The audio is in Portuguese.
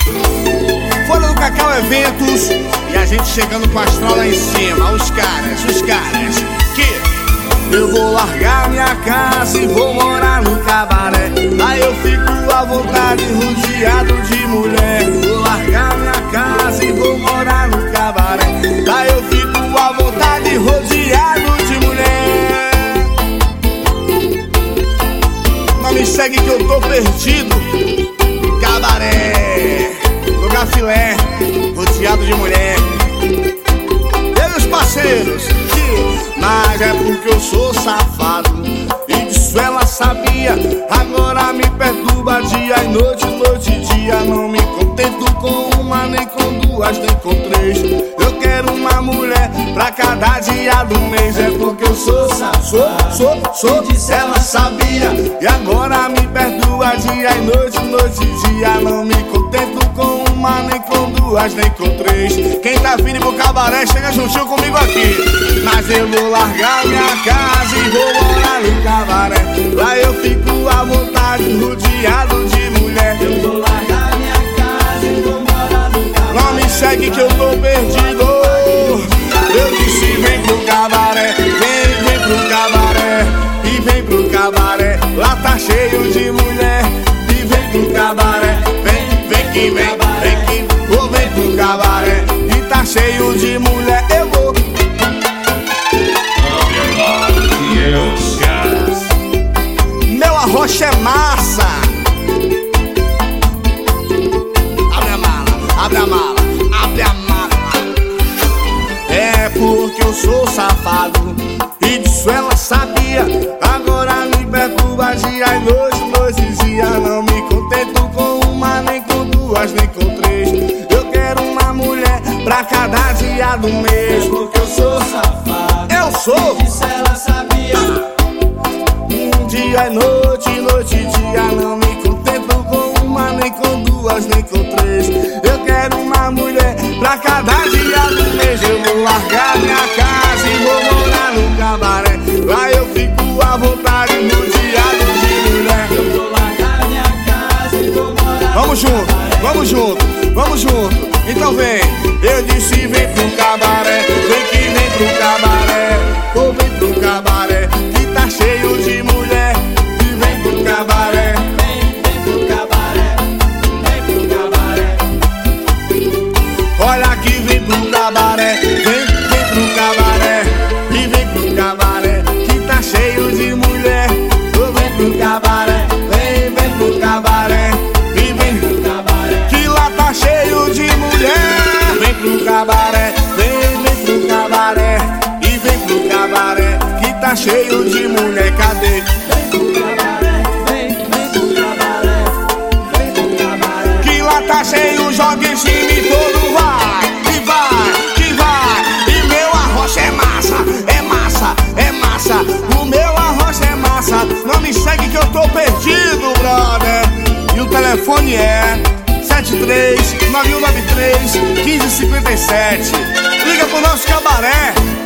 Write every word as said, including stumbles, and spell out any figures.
Folha do Cacau Eventos e a gente chegando com a astral lá em cima. Os caras, os caras que eu vou largar minha casa e vou morar no cabaré. Lá eu fico à vontade, rodeado de mulher. Vou largar minha casa e vou morar no cabaré. Lá eu fico à vontade, rodeado de mulher. Não me segue que eu tô perdido. Cabaré, lugar filé, rodeado de mulher. Eu e os parceiros, mas é porque eu sou safado e disso ela sabia. Agora me perturba dia e noite, noite e dia. Não me contento com uma, nem com duas, nem com três. Eu quero uma mulher pra cada dia do mês. É porque eu sou safado, sou, sou, sou, disso ela sabia. E agora me perturba dia e noite, noite e dia. Não me contento com uma, nem com duas, nem com três. Quem tá vindo pro cabaré, chega juntinho comigo aqui. Mas eu vou largar minha casa e vou morar no cabaré. Lá eu fico à vontade, rodeado de mulher. Eu vou largar minha casa e vou morar no cabaré. Não me segue que eu tô perdido. Eu disse vem pro cabaré, vem, vem pro cabaré. E vem pro cabaré, lá tá cheio de mulher. E vem pro cabaré, vem, vem que vem, vem que vou, vem pro cabaré. E tá cheio de mulher, eu vou. Meu arroz é massa. Abre a mala, abre a mala, abre a mala. É porque eu sou safado e disso ela sabia. Agora me perturba dia e noite, noite e dia. Não me contento com uma, nem com duas, nem com três. Eu quero uma mulher pra cada dia do mês. É porque eu sou safado, eu sou, e disso ela sabia. Dia e noite, noite e dia. Não me contento com uma, nem com duas, nem com três. Eu quero uma mulher pra cada dia do mês. Eu vou largar minha casa e vou morar no cabaré. Lá eu fico à vontade, rodeado de mulher. Eu vou largar minha casa e vou morar. Vamos junto, vamos junto, vamos junto. Então vem, eu disse vem pro cabaré. Vem que vem pro cabaré. Ou vem pro cabaré, que tá cheio de mulher. E vem pro cabaré. Vem, vem pro cabaré, vem pro cabaré. Olha aqui, vem pro cabaré. Vem, vem pro cabaré. E vem pro cabaré, que tá cheio de mulher. Ou vem pro cabaré. Vem, vem pro cabaré. E vem pro cabaré, que lá tá cheio de mulher. Vem pro cabaré. Vem, vem pro cabaré. E vem pro cabaré, que tá cheio de mulher. Cadê? Vem pro cabaré, vem, vem pro cabaré, vem pro cabaré. Que lá tá cheio, joga em cima e todo vai. Que vai, que vai. E meu arroz é massa, é massa, é massa. O meu arroz é massa. Não me segue que eu tô perdido, brother. E o telefone é sete três nove um nove três um cinco cinco sete. Liga pro nosso cabaré.